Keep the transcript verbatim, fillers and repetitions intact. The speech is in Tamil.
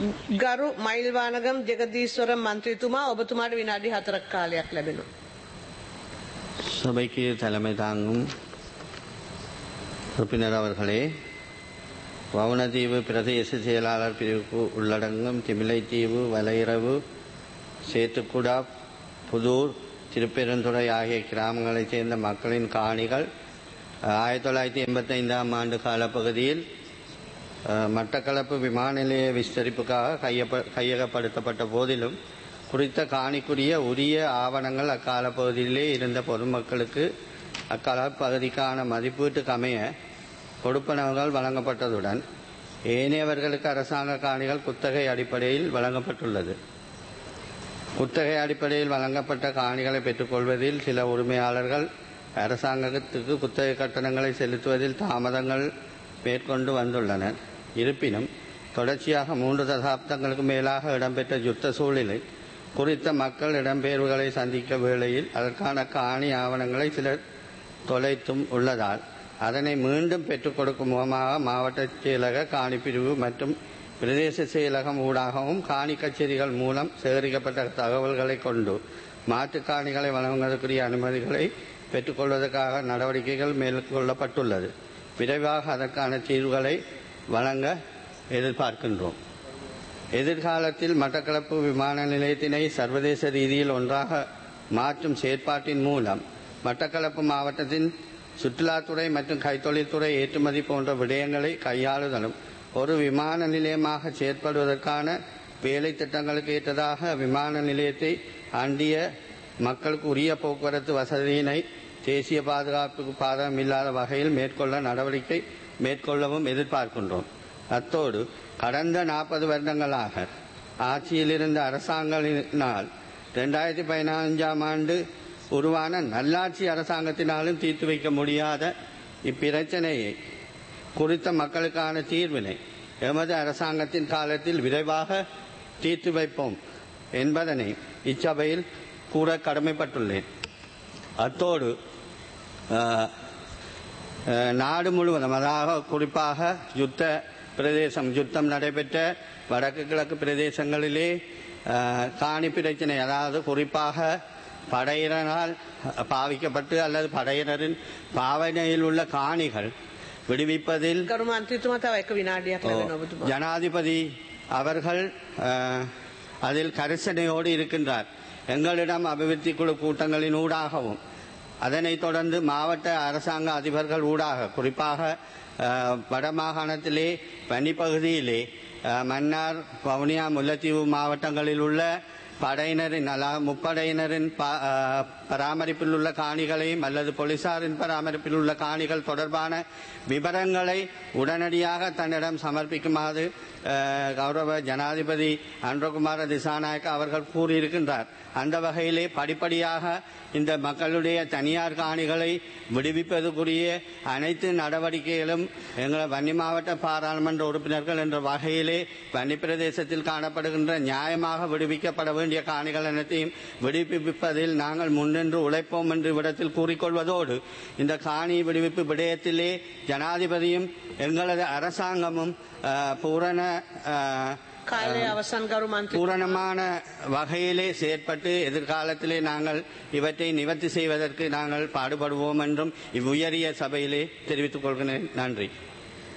ගරු මයිල්වානගම් ජගදීස්වර මන්ත්‍රීතුමා ඔබතුමාට විනාඩි හතරක් කාලයක් ලැබෙනවා. சபைக்கு தலைமை தாங்கும் உறுப்பினர் அவர்களே, வவுணதீவு பிரதேச செயலாளர் பிரிவுக்கு உள்ளடங்கும் திமிலைத்தீவு, வலையிறவு, சேத்துக்குடா, புதூர், திருப்பெருந்துறை ஆகிய கிராமங்களைச் சேர்ந்த மக்களின் காணிகள் ஆயிரத்தி தொள்ளாயிரத்தி எண்பத்தி ஐந்தாம் ஆண்டு காலப்பகுதியில் மட்டக்களப்பு விமான நிலைய விஸ்தரிப்புக்காக கையப்ப கையகப்படுத்தப்பட்ட போதிலும் குறித்த காணிக்குரிய உரிய ஆவணங்கள் அக்கால பகுதியிலே இருந்த பொதுமக்களுக்கு அக்கால பகுதிக்கான மதிப்பீட்டுக்கு அமைய கொடுப்பனவுகள் வழங்கப்பட்டதுடன் ஏனையவர்களுக்கு அரசாங்க காணிகள் குத்தகை அடிப்படையில் வழங்கப்பட்டுள்ளது. குத்தகை அடிப்படையில் வழங்கப்பட்ட காணிகளை பெற்றுக்கொள்வதில் சில உரிமையாளர்கள் அரசாங்கத்துக்கு குத்தகை கட்டணங்களை செலுத்துவதில் தாமதங்கள் மேற்கொண்டு வந்துள்ளனர். இருப்பினும் தொடர்ச்சியாக மூன்று தசாப்தங்களுக்கு மேலாக இடம்பெற்ற யுத்த சூழலில் குறித்த மக்கள் இடம்பெயர்வுகளை சந்திக்க வேளையில் அதற்கான காணி ஆவணங்களை சிலர் தொலைத்தும் உள்ளதால் அதனை மீண்டும் பெற்றுக் கொடுக்கும் முகமாக மாவட்ட செயலக காணிப்பிரிவு மற்றும் பிரதேச செயலகம் ஊடாகவும் காணி கச்சேரிகள் மூலம் சேகரிக்கப்பட்ட தகவல்களை கொண்டு மாற்று காணிகளை வழங்குவதற்குரிய அனுமதிகளை பெற்றுக்கொள்வதற்காக நடவடிக்கைகள் மேற்கொள்ளப்பட்டுள்ளது. விரைவாக அதற்கான தீர்வுகளை வழங்க எதிர்பார்க்கின்றோம். எதிர்காலத்தில் மட்டக்களப்பு விமான நிலையத்தினை சர்வதேச ரீதியில் ஒன்றாக மாற்றும் செயற்பாட்டின் மூலம் மட்டக்களப்பு மாவட்டத்தின் சுற்றுலாத்துறை மற்றும் கைத்தொழில்துறை ஏற்றுமதி போன்ற விடயங்களை கையாளுதலும் ஒரு விமான நிலையமாக செயற்படுவதற்கான வேலை திட்டங்களுக்கு ஏற்றதாக விமான நிலையத்தை அண்டிய மக்களுக்கு உரிய போக்குவரத்து வசதியினை தேசிய பாதுகாப்புக்கு பாதகம் இல்லாத வகையில் மேற்கொள்ள நடவடிக்கை மேற்கொள்ளவும் எதிர்பார்க்கின்றோம். அத்தோடு கடந்த நாற்பது வருடங்களாக ஆட்சியில் இருந்த அரசாங்கத்தினால் இரண்டாயிரத்தி பதினைஞ்சாம் ஆண்டு உருவான நல்லாட்சி அரசாங்கத்தினாலும் தீர்த்து வைக்க முடியாத இப்பிரச்சனையை குறித்த மக்களுக்கான தீர்வினை எமது அரசாங்கத்தின் காலத்தில் விரைவாக தீர்த்து வைப்போம் என்பதனை இச்சபையில் கூற கடமைப்பட்டுள்ளேன். அத்தோடு நாடு முழுவதும், அதாவது குறிப்பாக யுத்த பிரதேசம் யுத்தம் நடைபெற்ற வடக்கு கிழக்கு பிரதேசங்களிலே காணி பிரச்சனை, அதாவது குறிப்பாக படையினரால் பாவிக்கப்பட்டு அல்லது படையினரின் பாவனையில் உள்ள காணிகள் விடுவிப்பதில் ஜனாதிபதி அவர்கள் அதில் கரிசனையோடு இருக்கின்றார். எங்களிடம் அபிவிருத்தி குழு கூட்டங்களின் ஊடாகவும் அதனைத் தொடர்ந்து மாவட்ட அரசாங்க அதிபர்கள் ஊடாக குறிப்பாக வடமாகாணத்திலே பனிப்பகுதியிலே மன்னார், வவுனியா, முல்லைத்தீவு மாவட்டங்களில் உள்ள படையினரின் முப்படையினரின் பராமரிப்பில் உள்ள காணிகளையும் அல்லது போலீசாரின் பராமரிப்பில் உள்ள காணிகள் தொடர்பான விவரங்களை உடனடியாக தன்னிடம் சமர்ப்பிக்குமாறு கௌரவ ஜனாதிபதி அன்றகுமார திசாநாயக்க அவர்கள் கூறியிருக்கின்றார். அந்த வகையிலே படிப்படியாக இந்த மக்களுடைய தனியார் காணிகளை விடுவிப்பதற்குரிய அனைத்து நடவடிக்கைகளும் எங்கள் வன்னி மாவட்ட பாராளுமன்ற உறுப்பினர்கள் என்ற வகையிலே வன்னி பிரதேசத்தில் காணப்படுகின்ற நியாயமாக விடுவிக்கப்பட வேண்டிய காணிகள் அனைத்தையும் விடுவிப்பதில் நாங்கள் முன்னின்று உழைப்போம் என்று விடத்தில் கூறிக்கொள்வதோடு இந்த காணி விடுவிப்பு விடயத்திலே ஜனாதிபதியும் எங்களது அரசாங்கமும் பூரண பூரணமான வகையிலே செயற்பட்டு எதிர்காலத்திலே நாங்கள் இவற்றை நிவர்த்தி செய்வதற்கு நாங்கள் பாடுபடுவோம் என்றும் இவ்வுயரிய சபையிலே தெரிவித்துக் கொள்கிறேன். நன்றி.